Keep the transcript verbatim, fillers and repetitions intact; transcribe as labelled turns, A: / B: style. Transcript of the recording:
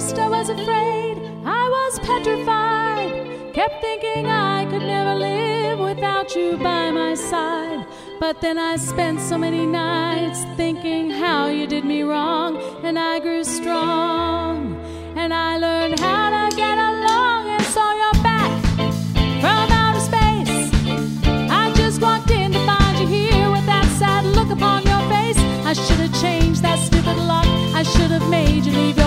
A: first I was afraid, I was petrified, kept thinking I could never live without you by my side. But then I spent so many nights thinking how you did me wrong, and I grew strong, and I learned how to get along, and saw your back from outer space. I just walked in to find you here with that sad look upon your face. I should have changed that stupid lock, I should have made you leave.